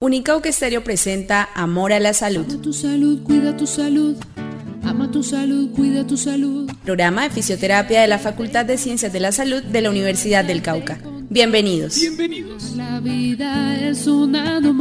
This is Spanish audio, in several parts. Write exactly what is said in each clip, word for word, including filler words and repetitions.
Unicauca Estéreo presenta Amor a la Salud. Ama tu salud, cuida tu salud. Ama tu salud, cuida tu salud. Programa de fisioterapia de la Facultad de Ciencias de la Salud de la Universidad del Cauca. Bienvenidos. Bienvenidos. La vida es un año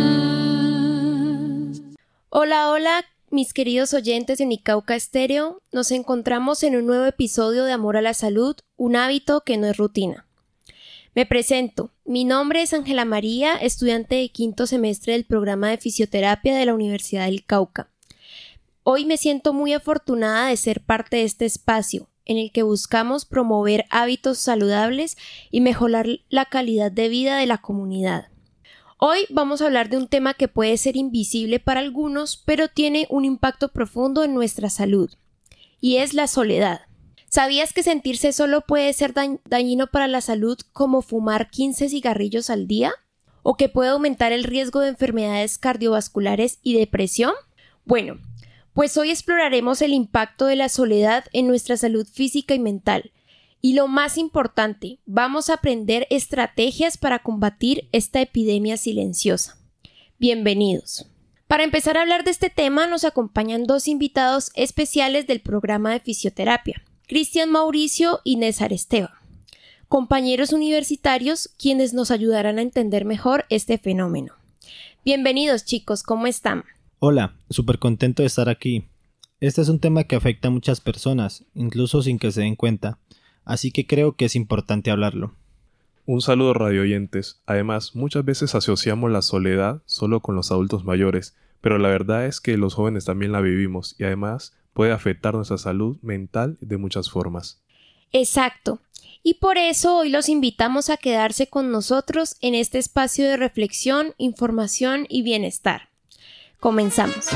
más. Hola, hola, mis queridos oyentes de Unicauca Estéreo. Nos encontramos en un nuevo episodio de Amor a la Salud, un hábito que no es rutina. Me presento. Mi nombre es Ángela María, estudiante de quinto semestre del programa de fisioterapia de la Universidad del Cauca. Hoy me siento muy afortunada de ser parte de este espacio, en el que buscamos promover hábitos saludables y mejorar la calidad de vida de la comunidad. Hoy vamos a hablar de un tema que puede ser invisible para algunos, pero tiene un impacto profundo en nuestra salud, y es la soledad. ¿Sabías que sentirse solo puede ser dañ- dañino para la salud como fumar quince cigarrillos al día? ¿O que puede aumentar el riesgo de enfermedades cardiovasculares y depresión? Bueno, pues hoy exploraremos el impacto de la soledad en nuestra salud física y mental. Y lo más importante, vamos a aprender estrategias para combatir esta epidemia silenciosa. Bienvenidos. Para empezar a hablar de este tema nos acompañan dos invitados especiales del programa de fisioterapia. Cristian Mauricio y Nésar Esteban, compañeros universitarios quienes nos ayudarán a entender mejor este fenómeno. Bienvenidos chicos, ¿cómo están? Hola, súper contento de estar aquí. Este es un tema que afecta a muchas personas, incluso sin que se den cuenta, así que creo que es importante hablarlo. Un saludo radio oyentes. Además, muchas veces asociamos la soledad solo con los adultos mayores, pero la verdad es que los jóvenes también la vivimos y además puede afectar nuestra salud mental de muchas formas. Exacto. Y por eso hoy los invitamos a quedarse con nosotros en este espacio de reflexión, información y bienestar. Comenzamos.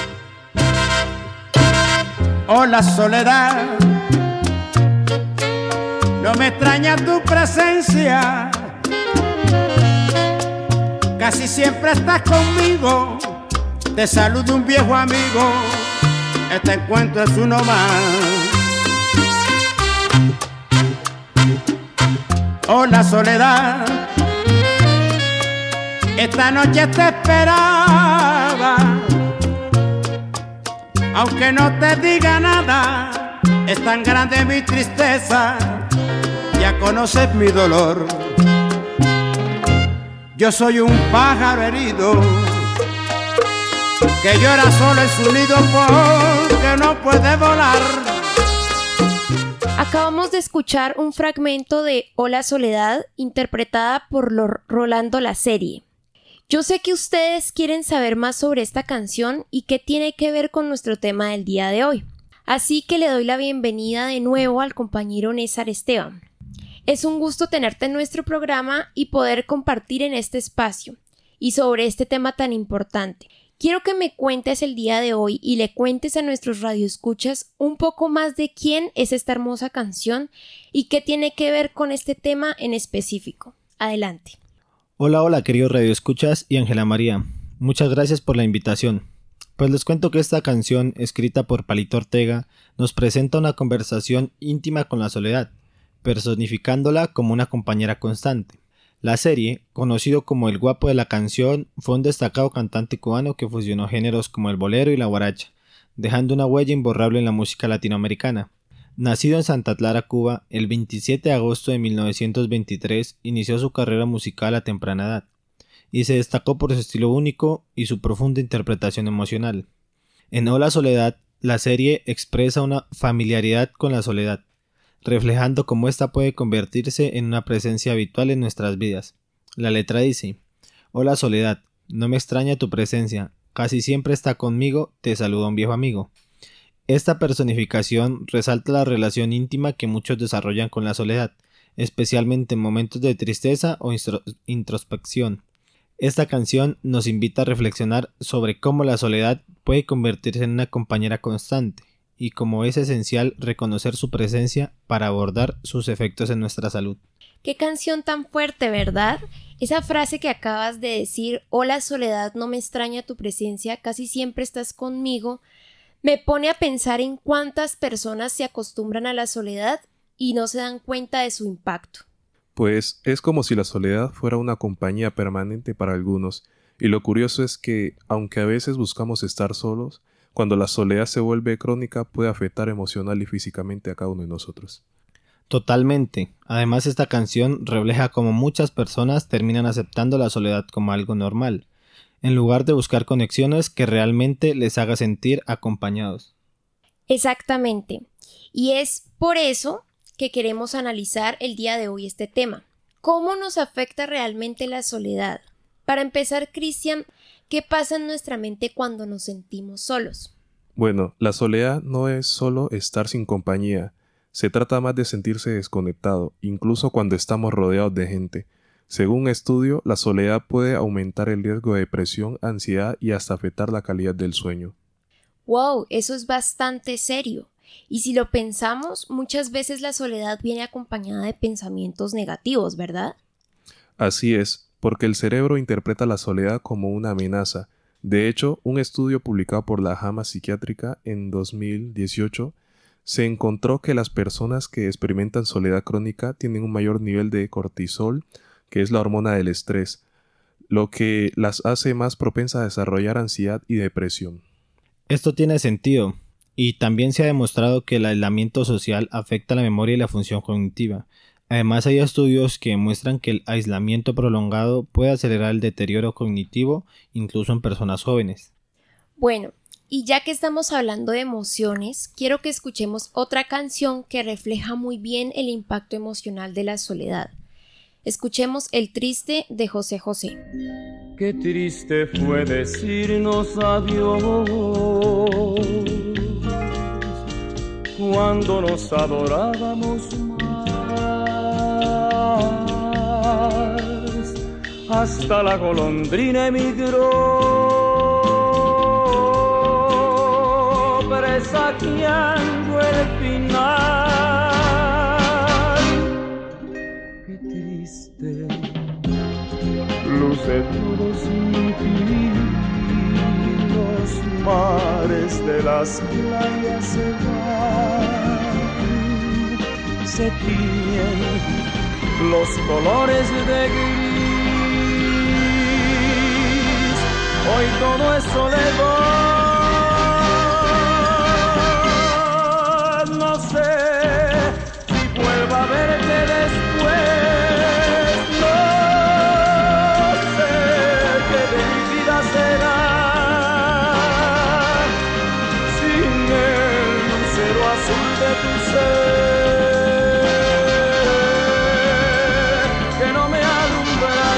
Hola soledad, no me extraña tu presencia, casi siempre estás conmigo, te saludo un viejo amigo. Este encuentro es uno más. Hola soledad, esta noche te esperaba, aunque no te diga nada, es tan grande mi tristeza, ya conoces mi dolor. Yo soy un pájaro herido que llora solo en su nido porque no puede volar. Acabamos de escuchar un fragmento de Hola Soledad, interpretada por Rolando La Serie. Yo sé que ustedes quieren saber más sobre esta canción y qué tiene que ver con nuestro tema del día de hoy. Así que le doy la bienvenida de nuevo al compañero Nésar Esteban. Es un gusto tenerte en nuestro programa y poder compartir en este espacio y sobre este tema tan importante. Quiero que me cuentes el día de hoy y le cuentes a nuestros radioescuchas un poco más de quién es esta hermosa canción y qué tiene que ver con este tema en específico. Adelante. Hola, hola queridos radioescuchas y Ángela María. Muchas gracias por la invitación. Pues les cuento que esta canción, escrita por Palito Ortega, nos presenta una conversación íntima con la soledad, personificándola como una compañera constante. La Serie, conocido como el guapo de la canción, fue un destacado cantante cubano que fusionó géneros como el bolero y la guaracha, dejando una huella imborrable en la música latinoamericana. Nacido en Santa Clara, Cuba, el veintisiete de agosto de mil novecientos veintitrés inició su carrera musical a temprana edad, y se destacó por su estilo único y su profunda interpretación emocional. En Hola Soledad, La Serie expresa una familiaridad con la soledad, reflejando cómo ésta puede convertirse en una presencia habitual en nuestras vidas. La letra dice: Hola soledad, no me extraña tu presencia, casi siempre está conmigo, te saluda un viejo amigo. Esta personificación resalta la relación íntima que muchos desarrollan con la soledad, especialmente en momentos de tristeza o intro- introspección. Esta canción nos invita a reflexionar sobre cómo la soledad puede convertirse en una compañera constante, y como es esencial reconocer su presencia para abordar sus efectos en nuestra salud. Qué canción tan fuerte, ¿verdad? Esa frase que acabas de decir, hola soledad, no me extraña tu presencia, casi siempre estás conmigo, me pone a pensar en cuántas personas se acostumbran a la soledad y no se dan cuenta de su impacto. Pues es como si la soledad fuera una compañía permanente para algunos, Y lo curioso es que, aunque a veces buscamos estar solos, cuando la soledad se vuelve crónica puede afectar emocional y físicamente a cada uno de nosotros. Totalmente. Además, esta canción refleja cómo muchas personas terminan aceptando la soledad como algo normal, en lugar de buscar conexiones que realmente les haga sentir acompañados. Exactamente. Y es por eso que queremos analizar el día de hoy este tema. ¿Cómo nos afecta realmente la soledad? Para empezar, Cristian, ¿qué pasa en nuestra mente cuando nos sentimos solos? Bueno, la soledad no es solo estar sin compañía. Se trata más de sentirse desconectado, incluso cuando estamos rodeados de gente. Según un estudio, la soledad puede aumentar el riesgo de depresión, ansiedad y hasta afectar la calidad del sueño. ¡Wow! Eso es bastante serio. Y si lo pensamos, muchas veces la soledad viene acompañada de pensamientos negativos, ¿verdad? Así es, porque el cerebro interpreta la soledad como una amenaza. De hecho, un estudio publicado por la JAMA Psiquiátrica en dos mil dieciocho se encontró que las personas que experimentan soledad crónica tienen un mayor nivel de cortisol, que es la hormona del estrés, lo que las hace más propensas a desarrollar ansiedad y depresión. Esto tiene sentido, y también se ha demostrado que el aislamiento social afecta la memoria y la función cognitiva. Además, hay estudios que muestran que el aislamiento prolongado puede acelerar el deterioro cognitivo, incluso en personas jóvenes. Bueno, y ya que estamos hablando de emociones, quiero que escuchemos otra canción que refleja muy bien el impacto emocional de la soledad. Escuchemos El Triste de José José. Qué triste fue decirnos adiós cuando nos adorábamos más. Hasta la golondrina emigró, presagiando el final. Qué triste luce todos los mares de las playas se van, se tiñen los colores de gris, hoy todo es soledad, no sé si vuelva a verte después, no sé qué de mi vida será sin el lucero azul de tu ser que no me alumbra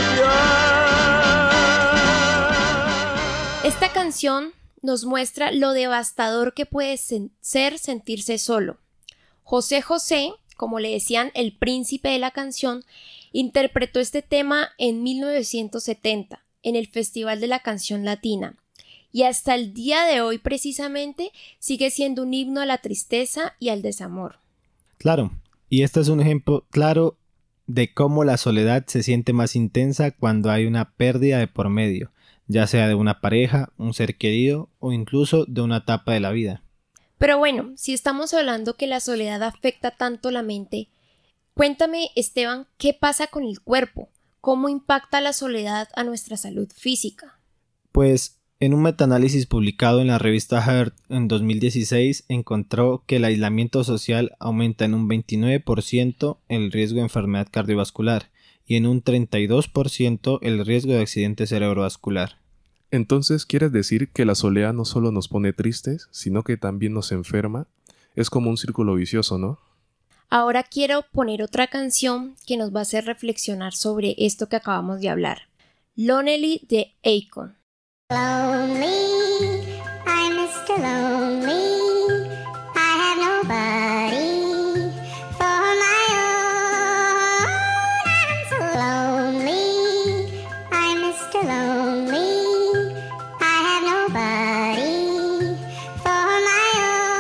ya. Esta canción nos muestra lo devastador que puede sen- ser sentirse solo. José José, como le decían el príncipe de la canción, interpretó este tema en mil novecientos setenta en el Festival de la Canción Latina y hasta el día de hoy precisamente sigue siendo un himno a la tristeza y al desamor. Claro, y este es un ejemplo claro de cómo la soledad se siente más intensa cuando hay una pérdida de por medio, ya sea de una pareja, un ser querido o incluso de una etapa de la vida. Pero bueno, si estamos hablando que la soledad afecta tanto la mente, cuéntame, Esteban, ¿qué pasa con el cuerpo? ¿Cómo impacta la soledad a nuestra salud física? Pues, en un metaanálisis publicado en la revista Heart en dos mil dieciséis, encontró que el aislamiento social aumenta en un veintinueve por ciento el riesgo de enfermedad cardiovascular y en un treinta y dos por ciento el riesgo de accidente cerebrovascular. Entonces, ¿quieres decir que la soledad no solo nos pone tristes, sino que también nos enferma? Es como un círculo vicioso, ¿no? Ahora quiero poner otra canción que nos va a hacer reflexionar sobre esto que acabamos de hablar. Lonely de Akon. Lonely, I'm Mister Lonely. I have nobody for my own. I'm so lonely, I'm Mister Lonely. I have nobody for my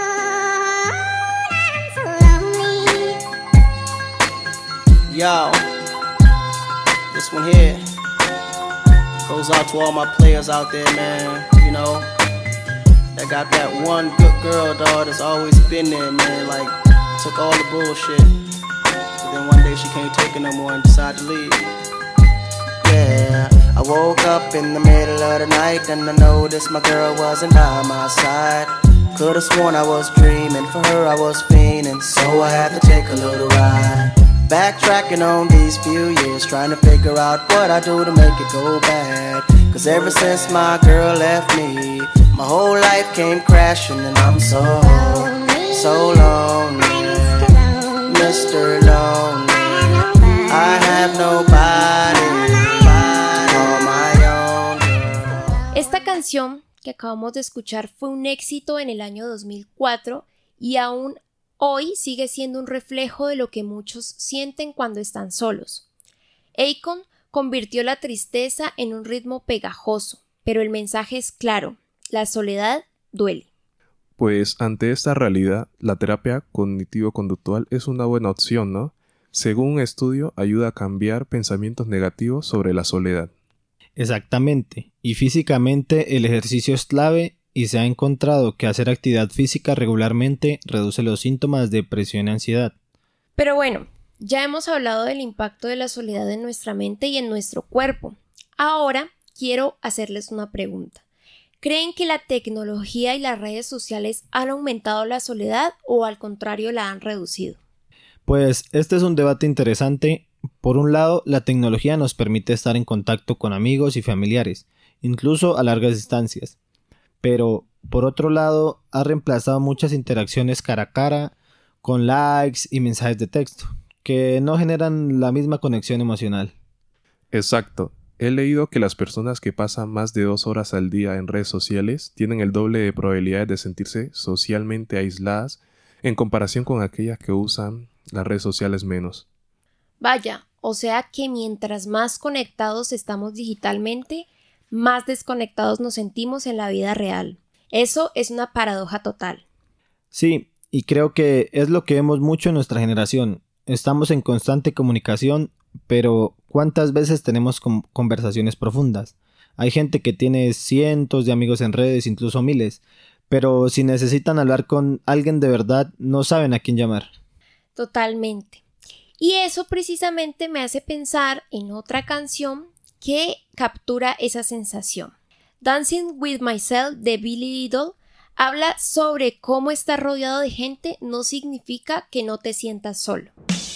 own. I'm so lonely. Yo, this one here goes out to all my players out there, man. You know, that got that one good girl, dog, that's always been there, man. Like, took all the bullshit, but then one day she can't take it no more and decided to leave. Yeah, I woke up in the middle of the night and I noticed my girl wasn't by my side. Could've sworn I was dreaming, for her I was fiending, so I had to take a little ride. Backtracking on these few years, trying to figure out what I do to make it go bad. Cause ever since my girl left me, my whole life came crashing and I'm so, so lonely, Mister Lonely. I have nobody to call my own girl. Esta canción que acabamos de escuchar fue un éxito en el año dos mil cuatro y aún hoy sigue siendo un reflejo de lo que muchos sienten cuando están solos. Akon convirtió la tristeza en un ritmo pegajoso, pero el mensaje es claro: la soledad duele. Pues ante esta realidad, la terapia cognitivo-conductual es una buena opción, ¿no? Según un estudio, ayuda a cambiar pensamientos negativos sobre la soledad. Exactamente, y físicamente el ejercicio es clave y se ha encontrado que hacer actividad física regularmente reduce los síntomas de depresión y ansiedad. Pero bueno, ya hemos hablado del impacto de la soledad en nuestra mente y en nuestro cuerpo. Ahora quiero hacerles una pregunta. ¿Creen que la tecnología y las redes sociales han aumentado la soledad o al contrario la han reducido? Pues este es un debate interesante. Por un lado, la tecnología nos permite estar en contacto con amigos y familiares, incluso a largas distancias. Pero, por otro lado, ha reemplazado muchas interacciones cara a cara, con likes y mensajes de texto, que no generan la misma conexión emocional. Exacto. He leído que las personas que pasan más de dos horas al día en redes sociales tienen el doble de probabilidades de sentirse socialmente aisladas en comparación con aquellas que usan las redes sociales menos. Vaya, o sea que mientras más conectados estamos digitalmente, más desconectados nos sentimos en la vida real. Eso es una paradoja total. Sí, y creo que es lo que vemos mucho en nuestra generación. Estamos en constante comunicación, pero ¿cuántas veces tenemos com- conversaciones profundas? Hay gente que tiene cientos de amigos en redes, incluso miles, pero si necesitan hablar con alguien de verdad, no saben a quién llamar. Totalmente. Y eso precisamente me hace pensar en otra canción que captura esa sensación. Dancing with Myself de Billy Idol habla sobre cómo estar rodeado de gente no significa que no te sientas solo.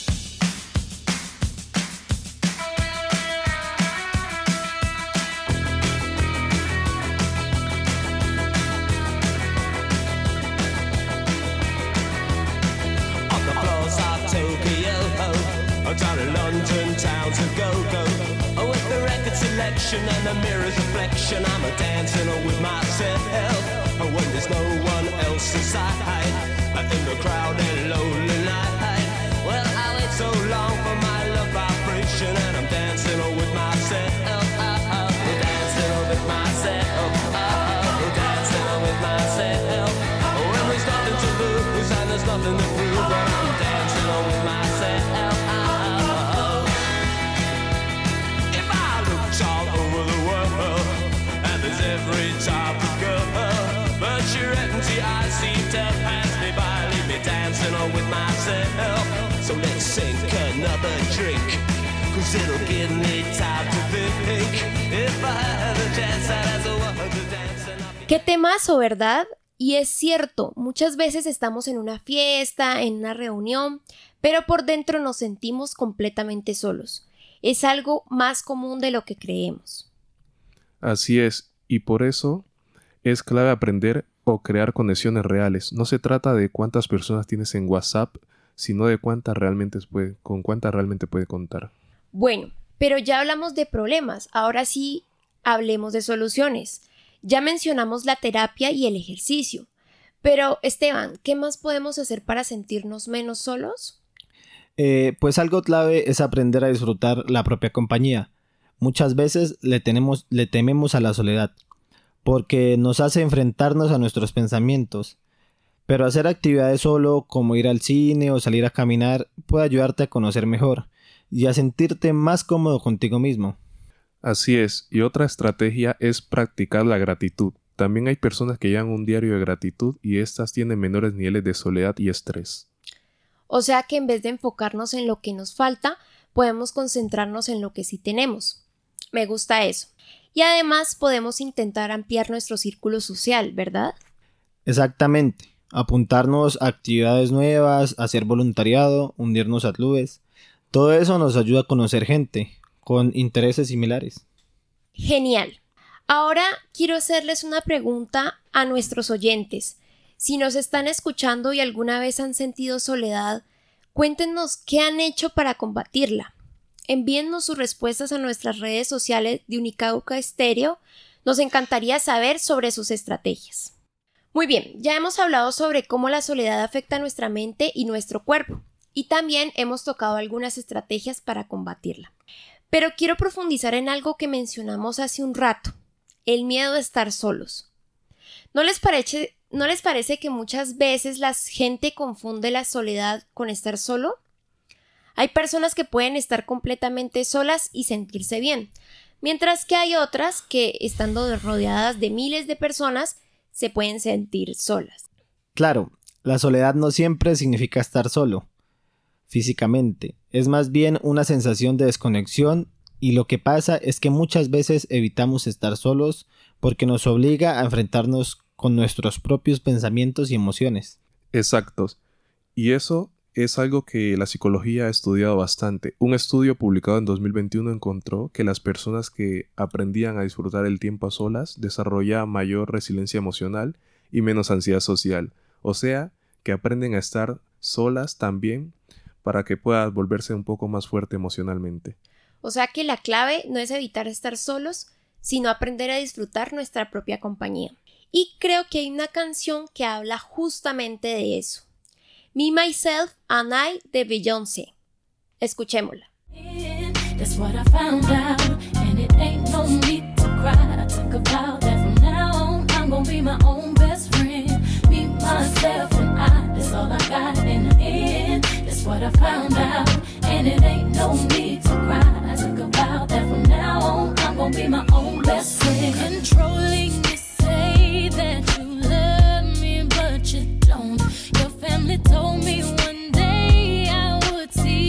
Down in London town to go-go, oh, with the record selection and the mirror's reflection, I'm a dancing with myself, oh, when there's no one else inside, in the crowded lonely night. Well, I wait so long for my love vibration, and I'm dancing with myself, oh, oh, dancing with myself, oh, dancing with myself. When there's nothing to lose and there's nothing to prove, but I'm dancing with myself. All over the world, and there's every type of girl, but your empty eyes seem to pass me by, leave me dancing on with myself. So let's sink another drink, cause it'll give me time to think. If I had a chance, I'd have the one to dance. Qué temazo, ¿verdad? Y es cierto, muchas veces estamos en una fiesta, en una reunión, pero por dentro nos sentimos completamente solos. Es algo más común de lo que creemos. Así es, y por eso es clave aprender o crear conexiones reales. No se trata de cuántas personas tienes en WhatsApp, sino de cuántas realmente puede, con cuántas realmente puede contar. Bueno, pero ya hablamos de problemas, ahora sí hablemos de soluciones. Ya mencionamos la terapia y el ejercicio. Pero, Esteban, ¿qué más podemos hacer para sentirnos menos solos? Eh, pues algo clave es aprender a disfrutar la propia compañía. Muchas veces le, tenemos, le tememos a la soledad, porque nos hace enfrentarnos a nuestros pensamientos. Pero hacer actividades solo, como ir al cine o salir a caminar, puede ayudarte a conocer mejor y a sentirte más cómodo contigo mismo. Así es, y otra estrategia es practicar la gratitud. También hay personas que llevan un diario de gratitud y estas tienen menores niveles de soledad y estrés. O sea que en vez de enfocarnos en lo que nos falta, podemos concentrarnos en lo que sí tenemos. Me gusta eso. y además podemos intentar ampliar nuestro círculo social, ¿verdad? Exactamente. Apuntarnos a actividades nuevas, hacer voluntariado, unirnos a clubes. Todo eso nos ayuda a conocer gente con intereses similares. Genial. Ahora quiero hacerles una pregunta a nuestros oyentes. Si nos están escuchando y alguna vez han sentido soledad, cuéntenos qué han hecho para combatirla. Envíennos sus respuestas a nuestras redes sociales de Unicauca Estéreo. Nos encantaría saber sobre sus estrategias. Muy bien, ya hemos hablado sobre cómo la soledad afecta nuestra mente y nuestro cuerpo, y también hemos tocado algunas estrategias para combatirla. Pero quiero profundizar en algo que mencionamos hace un rato, el miedo a estar solos. ¿No les parece, ¿no les parece que muchas veces la gente confunde la soledad con estar solo? Hay personas que pueden estar completamente solas y sentirse bien, mientras que hay otras que, estando rodeadas de miles de personas, se pueden sentir solas. Claro, la soledad no siempre significa estar solo físicamente, es más bien una sensación de desconexión, y lo que pasa es que muchas veces evitamos estar solos porque nos obliga a enfrentarnos con nuestros propios pensamientos y emociones. Exactos. Y eso es algo que la psicología ha estudiado bastante. Un estudio publicado en dos mil veintiuno encontró que las personas que aprendían a disfrutar el tiempo a solas desarrollaban mayor resiliencia emocional y menos ansiedad social. O sea, que aprenden a estar solas también para que puedas volverse un poco más fuerte emocionalmente. O sea que la clave no es evitar estar solos, sino aprender a disfrutar nuestra propia compañía. Y creo que hay una canción que habla justamente de eso. Me, Myself and I de Beyoncé. Escuchémosla. That's what I found out, and it ain't no need to cry. I took a vow that from now on I'm gonna be my own best friend. Me, myself and I, that's all I got in the end. That's what I found out, and it ain't no need to cry. I took a vow that from now on I'm gonna be my own best friend. Controlling, you say that you love me, but you don't. Your family told me one day I would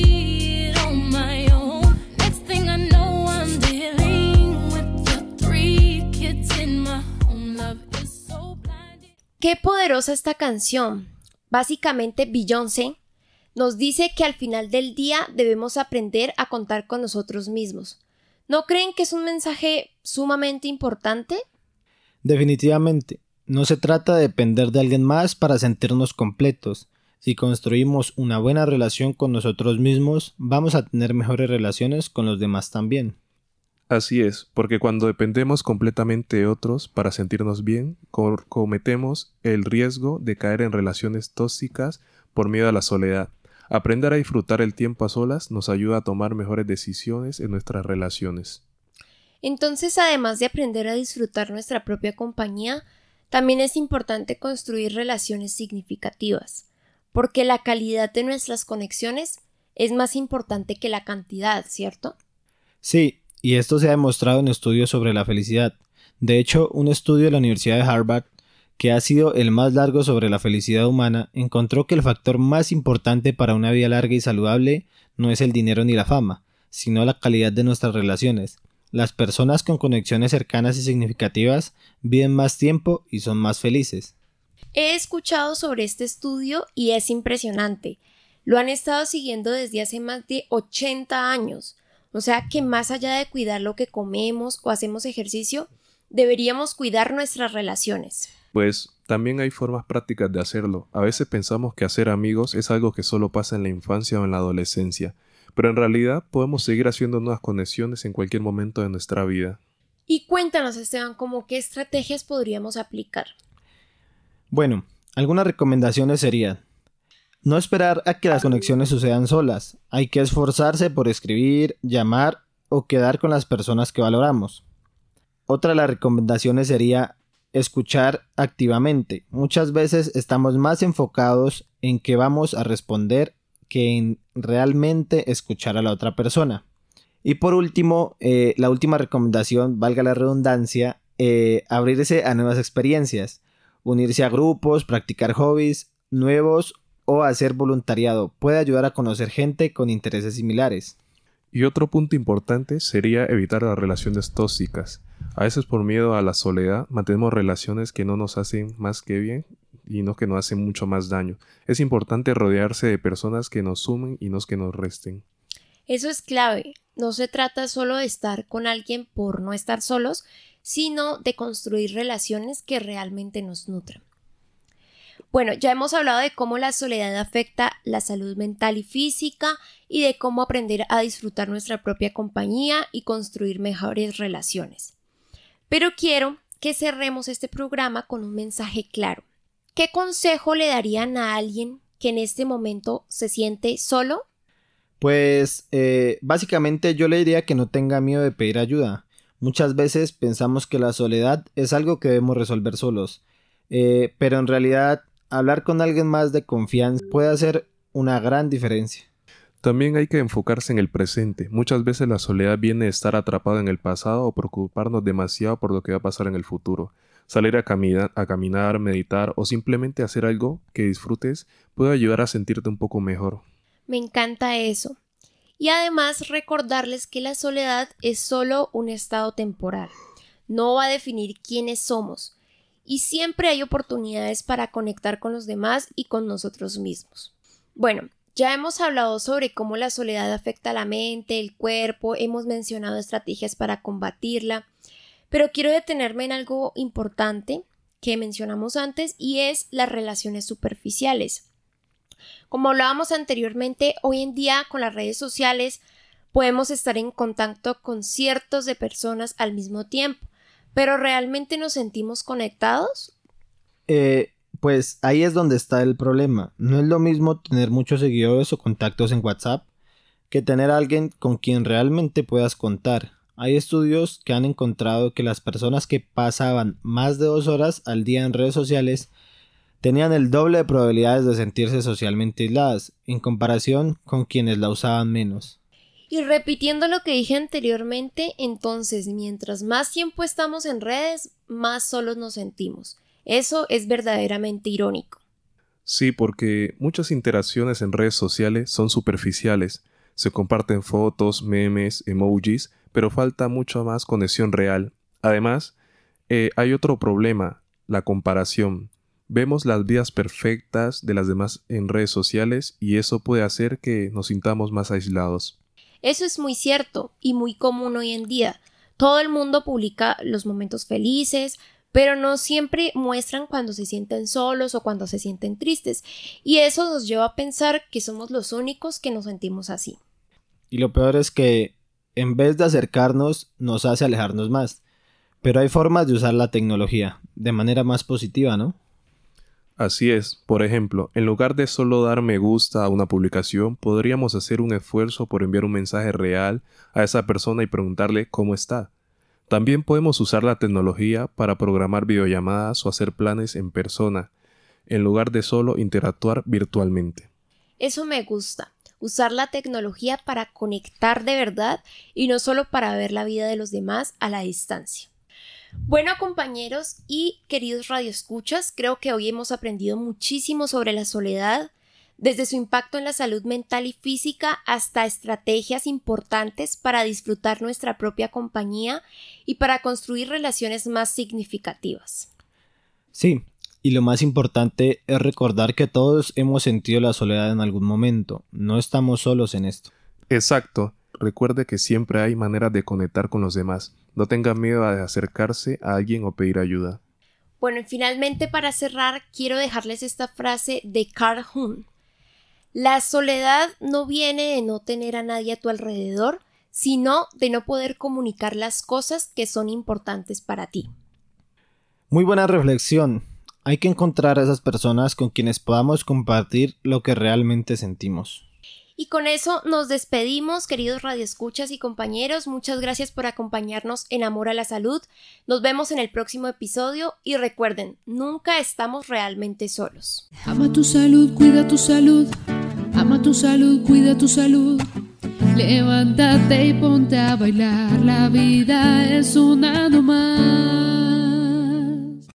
see it on my own. Next thing I know I'm dealing with your three kids in my home. Love is so blinding. Qué poderosa esta canción. Básicamente Beyoncé nos dice que al final del día debemos aprender a contar con nosotros mismos. ¿No creen que es un mensaje sumamente importante? Definitivamente. No se trata de depender de alguien más para sentirnos completos. Si construimos una buena relación con nosotros mismos, vamos a tener mejores relaciones con los demás también. Así es, porque cuando dependemos completamente de otros para sentirnos bien, co- cometemos el riesgo de caer en relaciones tóxicas por miedo a la soledad. Aprender a disfrutar el tiempo a solas nos ayuda a tomar mejores decisiones en nuestras relaciones. Entonces, además de aprender a disfrutar nuestra propia compañía, también es importante construir relaciones significativas, porque la calidad de nuestras conexiones es más importante que la cantidad, ¿cierto? Sí, y esto se ha demostrado en estudios sobre la felicidad. De hecho, un estudio de la Universidad de Harvard, que ha sido el más largo sobre la felicidad humana, encontró que el factor más importante para una vida larga y saludable no es el dinero ni la fama, sino la calidad de nuestras relaciones. Las personas con conexiones cercanas y significativas viven más tiempo y son más felices. He escuchado sobre este estudio y es impresionante. Lo han estado siguiendo desde hace más de ochenta años. O sea que más allá de cuidar lo que comemos o hacemos ejercicio, deberíamos cuidar nuestras relaciones. Pues también hay formas prácticas de hacerlo. A veces pensamos que hacer amigos es algo que solo pasa en la infancia o en la adolescencia, pero en realidad podemos seguir haciendo nuevas conexiones en cualquier momento de nuestra vida. Y cuéntanos, Esteban, ¿cómo qué estrategias podríamos aplicar? Bueno, algunas recomendaciones serían: no esperar a que las conexiones sucedan solas. Hay que esforzarse por escribir, llamar o quedar con las personas que valoramos. Otra de las recomendaciones sería escuchar activamente. Muchas veces estamos más enfocados en qué vamos a responder que en realmente escuchar a la otra persona. Y por último, eh, la última recomendación, valga la redundancia, eh, abrirse a nuevas experiencias, unirse a grupos, practicar hobbies nuevos o hacer voluntariado. Puede ayudar a conocer gente con intereses similares. Y otro punto importante sería evitar las relaciones tóxicas. A veces por miedo a la soledad mantenemos relaciones que no nos hacen más que bien y no que nos hacen mucho más daño. Es importante rodearse de personas que nos sumen y no que nos resten. Eso es clave. No se trata solo de estar con alguien por no estar solos, sino de construir relaciones que realmente nos nutran. Bueno, ya hemos hablado de cómo la soledad afecta la salud mental y física y de cómo aprender a disfrutar nuestra propia compañía y construir mejores relaciones. Pero quiero que cerremos este programa con un mensaje claro. ¿Qué consejo le darían a alguien que en este momento se siente solo? Pues eh, básicamente yo le diría que no tenga miedo de pedir ayuda. Muchas veces pensamos que la soledad es algo que debemos resolver solos, eh, pero en realidad hablar con alguien más de confianza puede hacer una gran diferencia. También hay que enfocarse en el presente. Muchas veces la soledad viene de estar atrapado en el pasado o preocuparnos demasiado por lo que va a pasar en el futuro. Salir a caminar, a caminar, meditar o simplemente hacer algo que disfrutes puede ayudar a sentirte un poco mejor. Me encanta eso. Y además recordarles que la soledad es solo un estado temporal. No va a definir quiénes somos. Y siempre hay oportunidades para conectar con los demás y con nosotros mismos. Bueno, ya hemos hablado sobre cómo la soledad afecta a la mente, el cuerpo, hemos mencionado estrategias para combatirla, pero quiero detenerme en algo importante que mencionamos antes y es las relaciones superficiales. Como hablábamos anteriormente, hoy en día con las redes sociales podemos estar en contacto con cientos de personas al mismo tiempo, pero ¿realmente nos sentimos conectados? Eh, pues ahí es donde está el problema. No es lo mismo tener muchos seguidores o contactos en WhatsApp que tener a alguien con quien realmente puedas contar. Hay estudios que han encontrado que las personas que pasaban más de dos horas al día en redes sociales tenían el doble de probabilidades de sentirse socialmente aisladas en comparación con quienes la usaban menos. Y repitiendo lo que dije anteriormente, entonces mientras más tiempo estamos en redes, más solos nos sentimos. Eso es verdaderamente irónico. Sí, porque muchas interacciones en redes sociales son superficiales. Se comparten fotos, memes, emojis, pero falta mucho más conexión real. Además, eh, hay otro problema, la comparación. Vemos las vidas perfectas de las demás en redes sociales y eso puede hacer que nos sintamos más aislados. Eso es muy cierto y muy común hoy en día. Todo el mundo publica los momentos felices, pero no siempre muestran cuando se sienten solos o cuando se sienten tristes. Y eso nos lleva a pensar que somos los únicos que nos sentimos así. Y lo peor es que, en vez de acercarnos, nos hace alejarnos más. Pero hay formas de usar la tecnología de manera más positiva, ¿no? Así es, por ejemplo, en lugar de solo dar me gusta a una publicación, podríamos hacer un esfuerzo por enviar un mensaje real a esa persona y preguntarle cómo está. También podemos usar la tecnología para programar videollamadas o hacer planes en persona, en lugar de solo interactuar virtualmente. Eso me gusta, usar la tecnología para conectar de verdad y no solo para ver la vida de los demás a la distancia. Bueno, compañeros y queridos radioescuchas, creo que hoy hemos aprendido muchísimo sobre la soledad, desde su impacto en la salud mental y física hasta estrategias importantes para disfrutar nuestra propia compañía y para construir relaciones más significativas. Sí, y lo más importante es recordar que todos hemos sentido la soledad en algún momento, no estamos solos en esto. Exacto. Recuerde que siempre hay maneras de conectar con los demás. No tenga miedo de acercarse a alguien o pedir ayuda. Bueno, y finalmente para cerrar quiero dejarles esta frase de Carl Jung. La soledad no viene de no tener a nadie a tu alrededor, sino de no poder comunicar las cosas que son importantes para ti. Muy buena reflexión. Hay que encontrar a esas personas con quienes podamos compartir lo que realmente sentimos. Y con eso nos despedimos, queridos radioescuchas y compañeros. Muchas gracias por acompañarnos en Amor a la Salud. Nos vemos en el próximo episodio y recuerden, nunca estamos realmente solos. Ama tu salud, cuida tu salud. Ama tu salud, cuida tu salud. Levántate y ponte a bailar. La vida es una nomás.